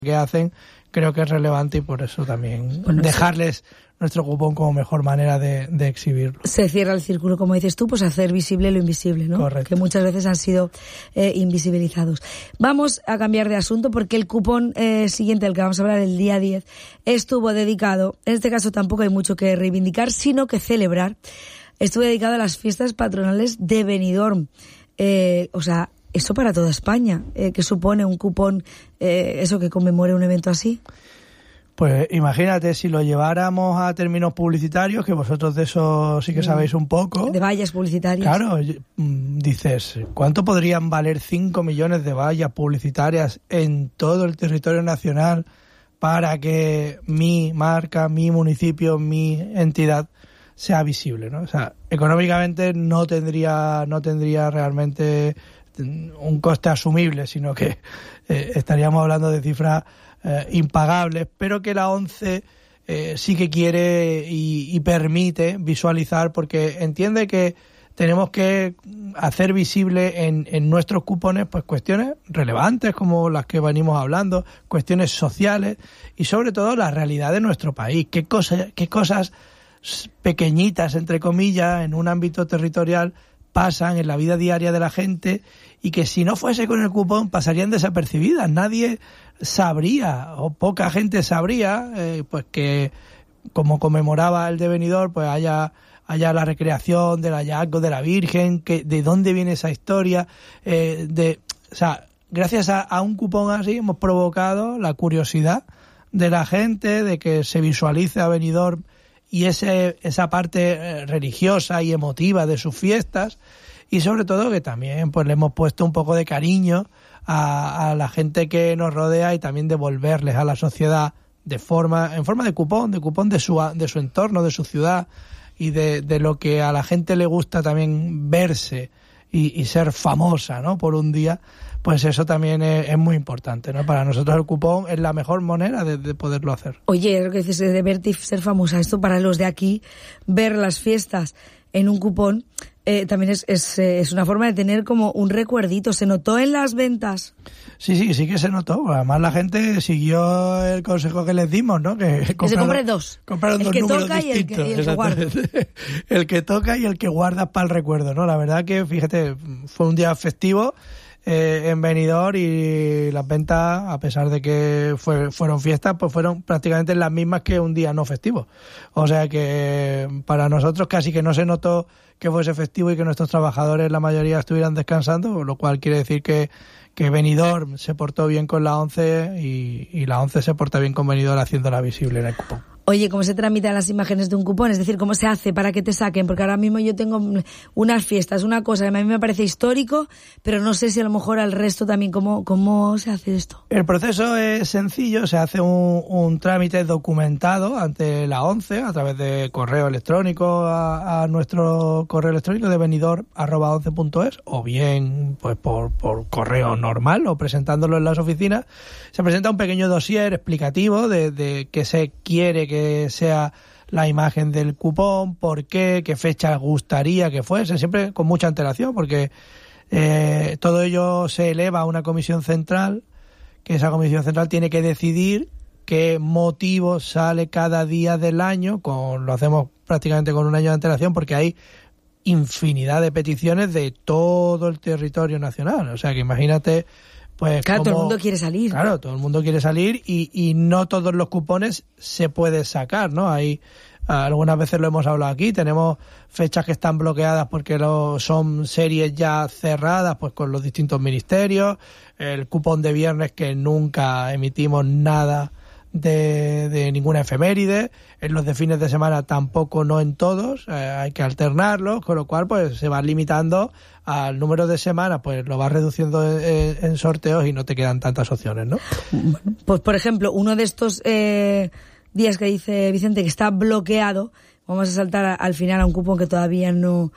que hacen, creo que es relevante y por eso también dejarles nuestro cupón como mejor manera de exhibirlo. Se cierra el círculo, como dices tú, pues hacer visible lo invisible, ¿no? Correcto. Que muchas veces han sido invisibilizados. Vamos a cambiar de asunto porque el cupón siguiente, del que vamos a hablar, el día 10, estuvo dedicado, en este caso tampoco hay mucho que reivindicar, sino que celebrar. Estuvo dedicado a las fiestas patronales de Benidorm. Eso para toda España, ¿qué supone un cupón, eso que conmemore un evento así? Pues imagínate, si lo lleváramos a términos publicitarios, que vosotros de eso sí que sabéis un poco. De vallas publicitarias. Claro, dices, ¿cuánto podrían valer 5 millones de vallas publicitarias en todo el territorio nacional para que mi marca, mi municipio, mi entidad sea visible, ¿no? O sea, económicamente no tendría realmente un coste asumible, sino que estaríamos hablando de cifras impagables, pero que la ONCE sí que quiere y permite visualizar, porque entiende que tenemos que hacer visible en nuestros cupones pues cuestiones relevantes como las que venimos hablando, cuestiones sociales y sobre todo la realidad de nuestro país, qué cosas pequeñitas, entre comillas, en un ámbito territorial pasan en la vida diaria de la gente y que si no fuese con el cupón pasarían desapercibidas. Nadie sabría o poca gente sabría pues que como conmemoraba el de Benidorm pues haya la recreación del hallazgo de la Virgen, que de dónde viene esa historia, gracias a un cupón así hemos provocado la curiosidad de la gente de que se visualice a Benidorm y esa parte religiosa y emotiva de sus fiestas, y sobre todo que también pues le hemos puesto un poco de cariño a la gente que nos rodea y también devolverles a la sociedad en forma de cupón de su entorno, de su ciudad y de lo que a la gente le gusta también verse y ser famosa, ¿no? Por un día. Pues eso también es muy importante, ¿no? Para nosotros el cupón es la mejor manera de poderlo hacer. Oye, lo que dices de verte y ser famosa, esto para los de aquí, ver las fiestas en un cupón, también es una forma de tener como un recuerdito. ¿Se notó en las ventas? Sí que se notó. Además la gente siguió el consejo que les dimos, ¿no? Que se compre dos. Compraron dos números distintos. Y el que guarda. El que toca y el que guardas para el recuerdo, ¿no? La verdad que, fíjate, fue un día festivo en Benidorm y las ventas, a pesar de que fueron fiestas, pues fueron prácticamente las mismas que un día no festivo. O sea que para nosotros casi que no se notó que fuese festivo y que nuestros trabajadores, la mayoría, estuvieran descansando, lo cual quiere decir que Benidorm se portó bien con la ONCE y la ONCE se porta bien con Benidorm haciéndola visible en el cupón. Oye, ¿cómo se tramitan las imágenes de un cupón? Es decir, ¿cómo se hace para que te saquen? Porque ahora mismo yo tengo unas fiestas, una cosa que a mí me parece histórico, pero no sé si a lo mejor al resto también, ¿cómo se hace esto? El proceso es sencillo, se hace un trámite documentado ante la ONCE a través de correo electrónico a nuestro correo electrónico de benidorm@once.es o bien pues por correo normal o presentándolo en las oficinas. Se presenta un pequeño dossier explicativo de qué se quiere que sea la imagen del cupón, por qué fecha gustaría que fuese, siempre con mucha antelación, porque todo ello se eleva a una comisión central, que esa comisión central tiene que decidir qué motivo sale cada día del año, lo hacemos prácticamente con un año de antelación, porque hay infinidad de peticiones de todo el territorio nacional, o sea que imagínate. Pues claro, todo el mundo quiere salir. Claro, todo el mundo quiere salir y no todos los cupones se pueden sacar, ¿no? Algunas veces lo hemos hablado aquí, tenemos fechas que están bloqueadas porque son series ya cerradas pues con los distintos ministerios, el cupón de viernes que nunca emitimos nada de ninguna efeméride, en los de fines de semana tampoco, no en todos, hay que alternarlos, con lo cual pues se va limitando al número de semanas, pues lo vas reduciendo en sorteos y no te quedan tantas opciones, ¿no? Pues por ejemplo, uno de estos días que dice Vicente que está bloqueado, vamos a saltar al final a un cupón que todavía no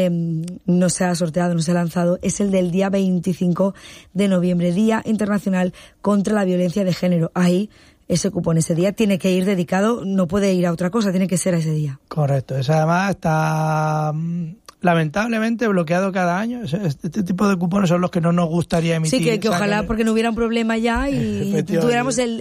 se ha sorteado, no se ha lanzado, es el del día 25 de noviembre, Día Internacional contra la Violencia de Género. Ahí ese cupón, ese día, tiene que ir dedicado, no puede ir a otra cosa, tiene que ser a ese día. Correcto, ese además está lamentablemente bloqueado cada año. Este tipo de cupones son los que no nos gustaría emitir. Sí, que ojalá porque no hubiera un problema ya y tuviéramos el